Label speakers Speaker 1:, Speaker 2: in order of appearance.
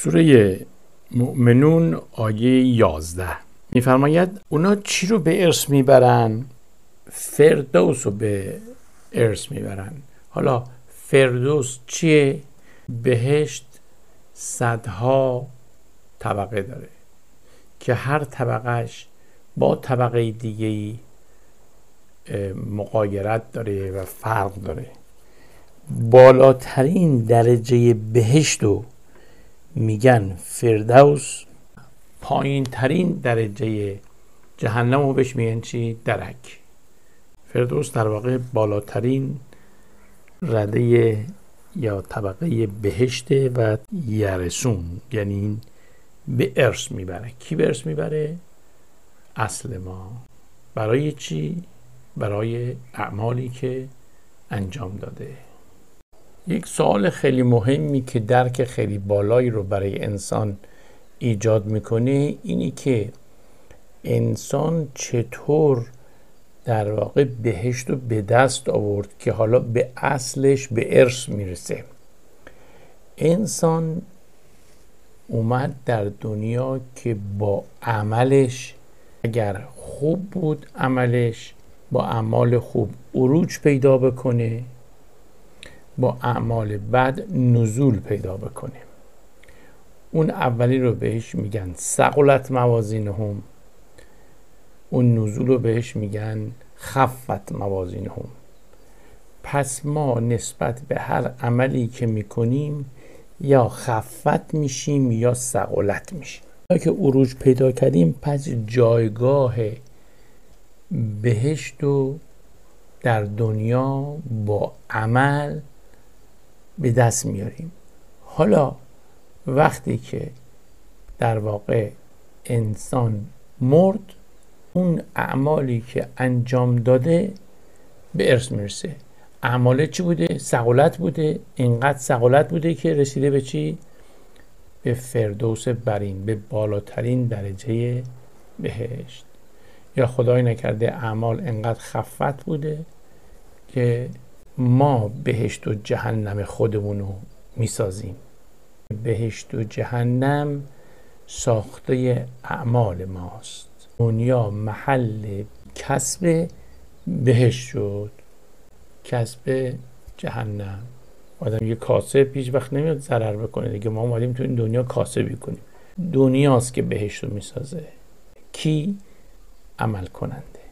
Speaker 1: سوره مؤمنون آیه 11 میفرماید اونا چی رو به ارث میبرن؟ فردوس رو به ارث میبرن. حالا فردوس چیه؟ بهشت صدها طبقه داره که هر طبقهش با طبقه دیگه‌ای مغایرت داره و فرق داره. بالاترین درجه بهشت رو میگن فردوس، پایین ترین درجه جهنم رو بهش میگن چی؟ درک. فردوس در واقع بالاترین رده یا طبقه بهشته و یرسون، یعنی به ارث میبره. کی به ارث میبره؟ اصل ما. برای چی؟ برای اعمالی که انجام داده. یک سوال خیلی مهمی که درک خیلی بالایی رو برای انسان ایجاد میکنه اینی که انسان چطور در واقع بهشت رو به دست آورد که حالا به اصلش به ارث میرسه. انسان اومد در دنیا که با عملش، اگر خوب بود عملش، با اعمال خوب عروج پیدا بکنه، با اعمال بد نزول پیدا بکنه. اون اولی رو بهش میگن ثقلت موازینهم، اون نزول رو بهش میگن خفت موازینهم. پس ما نسبت به هر عملی که میکنیم یا خفت میشیم یا ثقلت میشیم. تا که عروج پیدا کردیم پس جایگاه بهشت رو در دنیا با عمل به دست میاریم. حالا وقتی که در واقع انسان مرد، اون اعمالی که انجام داده به ارث میرسه. اعمال چی بوده؟ ثقلت بوده. اینقدر ثقلت بوده که رسیده به چی؟ به فردوس برین، به بالاترین درجه بهشت. یا خدای نکرده اعمال اینقدر خفت بوده که ما بهشت و جهنم خودمونو میسازیم. بهشت و جهنم ساخته اعمال ماست. دنیا محل کسب بهشت شد، کسب جهنم. آدم یه کاسب هیچ وقت نمیاد ضرر بکنه دیگه. ما اومدیم تو این دنیا کاسبی کنیم. دنیاست که بهشت رو میسازه. کی؟ عمل کننده.